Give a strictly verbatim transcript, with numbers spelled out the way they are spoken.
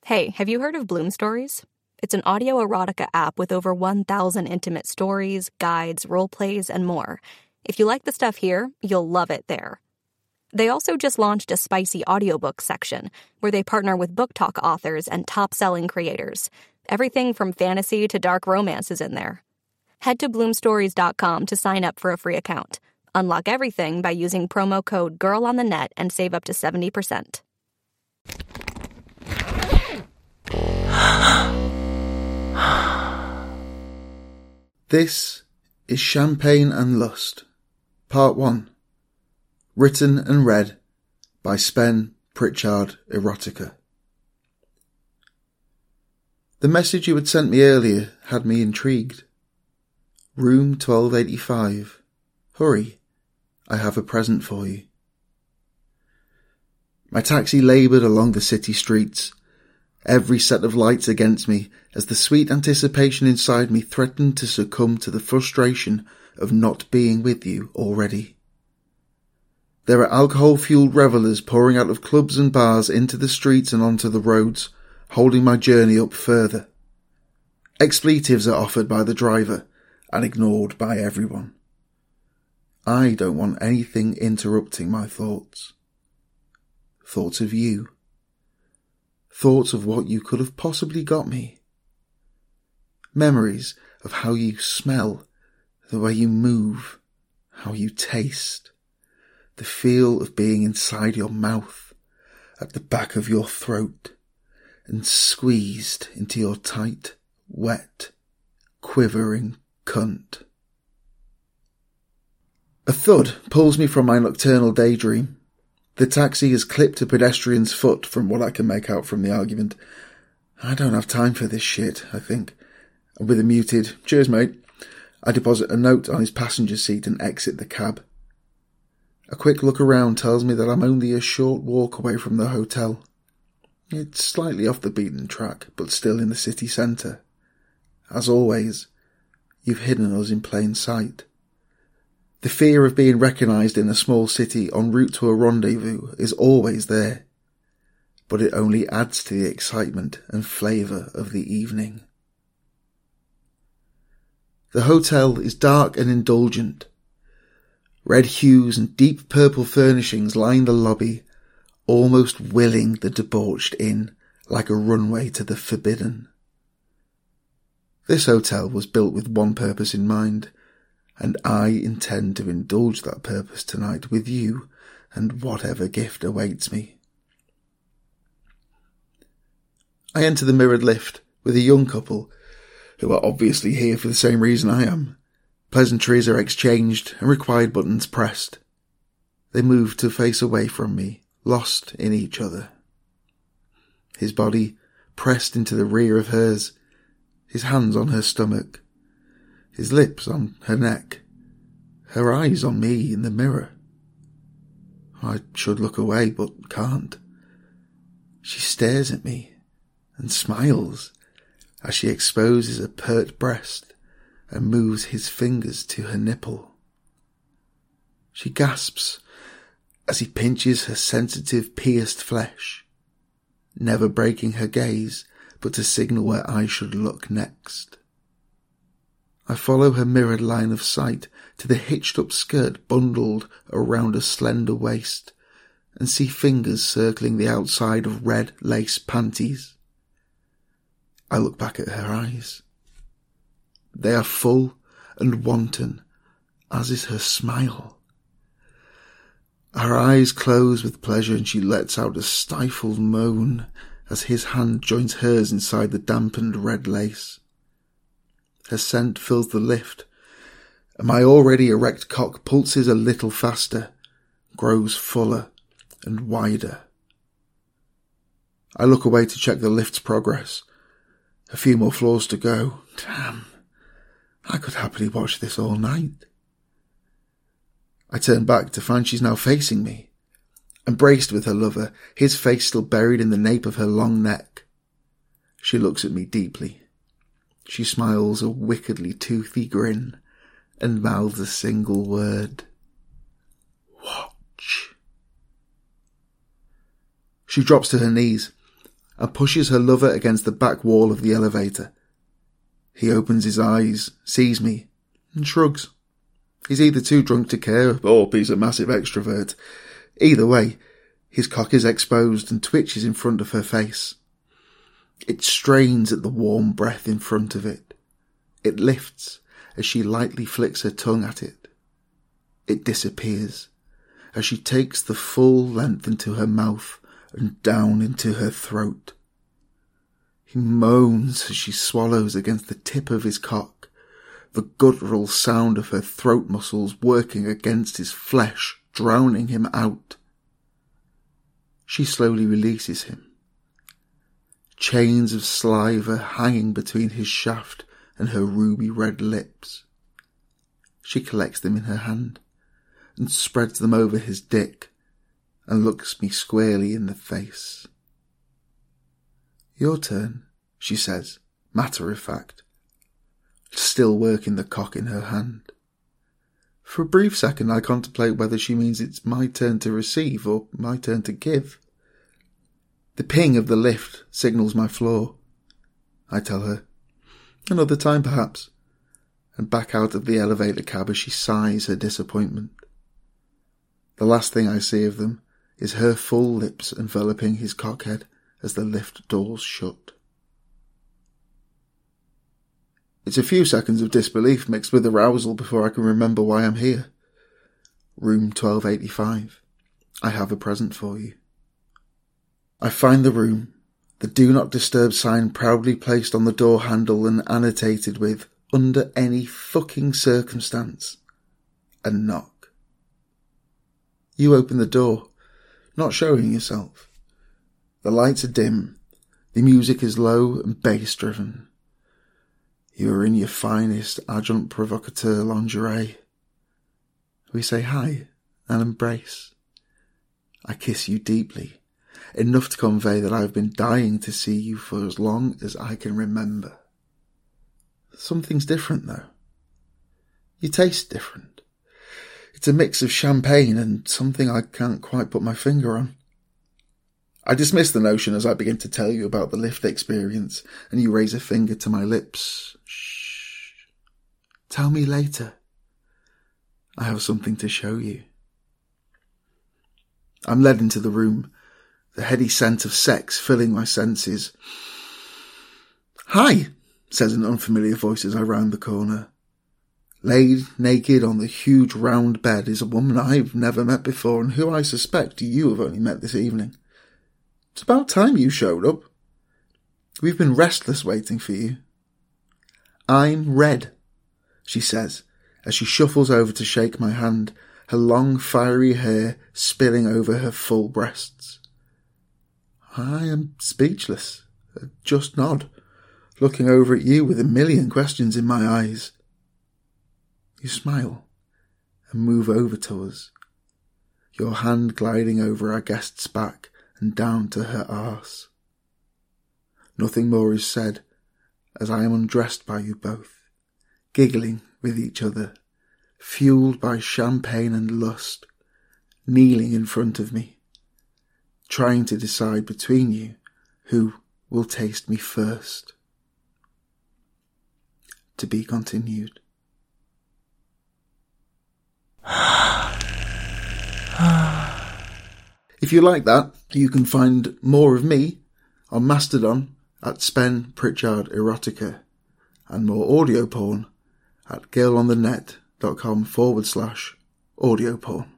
Hey, have you heard of Bloom Stories? It's an audio erotica app with over one thousand intimate stories, guides, role plays, and more. If you like the stuff here, you'll love it there. They also just launched a spicy audiobook section where they partner with book talk authors and top-selling creators. Everything from fantasy to dark romance is in there. Head to bloom stories dot com to sign up for a free account. Unlock everything by using promo code GIRLONTHENET and save up to seventy percent. This is Champagne and Lust, Part one, written and read by Spen Pritchard Erotica. The message you had sent me earlier had me intrigued. Room twelve eighty-five. Hurry, I have a present for you. My taxi laboured along the city streets, every set of lights against me as the sweet anticipation inside me threatened to succumb to the frustration of not being with you already. There are alcohol-fueled revellers pouring out of clubs and bars into the streets and onto the roads, holding my journey up further. Expletives are offered by the driver and ignored by everyone. I don't want anything interrupting my thoughts. Thoughts of you. Thoughts of what you could have possibly got me. Memories of how you smell, the way you move, how you taste, the feel of being inside your mouth, at the back of your throat, and squeezed into your tight, wet, quivering cunt. A thud pulls me from my nocturnal daydream. The taxi has clipped a pedestrian's foot from what I can make out from the argument. I don't have time for this shit, I think. And with a muted, cheers mate, I deposit a note on his passenger seat and exit the cab. A quick look around tells me that I'm only a short walk away from the hotel. It's slightly off the beaten track, but still in the city centre. As always, you've hidden us in plain sight. The fear of being recognised in a small city en route to a rendezvous is always there, but it only adds to the excitement and flavour of the evening. The hotel is dark and indulgent. Red hues and deep purple furnishings line the lobby, almost willing the debauched in like a runway to the forbidden. This hotel was built with one purpose in mind, and I intend to indulge that purpose tonight with you and whatever gift awaits me. I enter the mirrored lift with a young couple who are obviously here for the same reason I am. Pleasantries are exchanged and required buttons pressed. They move to face away from me, lost in each other. His body pressed into the rear of hers, his hands on her stomach, his lips on her neck, her eyes on me in the mirror. I should look away, but can't. She stares at me and smiles as she exposes a pert breast and moves his fingers to her nipple. She gasps as he pinches her sensitive, pierced flesh, never breaking her gaze, but to signal where I should look next. I follow her mirrored line of sight to the hitched-up skirt bundled around a slender waist and see fingers circling the outside of red lace panties. I look back at her eyes. They are full and wanton, as is her smile. Her eyes close with pleasure and she lets out a stifled moan as his hand joins hers inside the dampened red lace. Her scent fills the lift, and my already erect cock pulses a little faster, grows fuller and wider. I look away to check the lift's progress. A few more floors to go. Damn, I could happily watch this all night. I turn back to find she's now facing me, embraced with her lover, his face still buried in the nape of her long neck. She looks at me deeply. She smiles a wickedly toothy grin and mouths a single word. Watch. She drops to her knees. and pushes her lover against the back wall of the elevator. He opens his eyes, sees me, and shrugs. He's either too drunk to care, or he's a massive extrovert. Either way, his cock is exposed and twitches in front of her face. It strains at the warm breath in front of it. It lifts as she lightly flicks her tongue at it. It disappears as she takes the full length into her mouth and down into her throat. He moans as she swallows against the tip of his cock, the guttural sound of her throat muscles working against his flesh, drowning him out. She slowly releases him. Chains of saliva hanging between his shaft and her ruby red lips. She collects them in her hand and spreads them over his dick and looks me squarely in the face. Your turn, she says, matter of fact, still working the cock in her hand. For a brief second I contemplate whether she means it's my turn to receive or my turn to give. The ping of the lift signals my floor. I tell her, another time perhaps, and back out of the elevator cab as she sighs her disappointment. The last thing I see of them is her full lips enveloping his cockhead as the lift doors shut. It's a few seconds of disbelief mixed with arousal before I can remember why I'm here. Room twelve eighty-five. I have a present for you. I find the room, the do not disturb sign proudly placed on the door handle and annotated with, under any fucking circumstance, a knock. You open the door, not showing yourself. The lights are dim, the music is low and bass driven. You are in your finest adjunct provocateur lingerie. We say hi and embrace. I kiss you deeply, enough to convey that I have been dying to see you for as long as I can remember. Something's different though. You taste different. It's a mix of champagne and something I can't quite put my finger on. I dismiss the notion as I begin to tell you about the lift experience, and you raise a finger to my lips. Shh. Tell me later. I have something to show you. I'm led into the room, the heady scent of sex filling my senses. Hi, says an unfamiliar voice as I round the corner. Laid naked on the huge round bed is a woman I've never met before and who I suspect you have only met this evening. It's about time you showed up. We've been restless waiting for you. I'm Red, she says, as she shuffles over to shake my hand, her long fiery hair spilling over her full breasts. I am speechless, just nod, looking over at you with a million questions in my eyes. You smile and move over to us, your hand gliding over our guest's back and down to her arse. Nothing more is said as I am undressed by you both, giggling with each other, fueled by champagne and lust, kneeling in front of me, trying to decide between you who will taste me first. To be continued. If you like that, you can find more of me on Mastodon at Spen Pritchard Erotica and more audio porn at girlonthenet.com forward slash audio porn.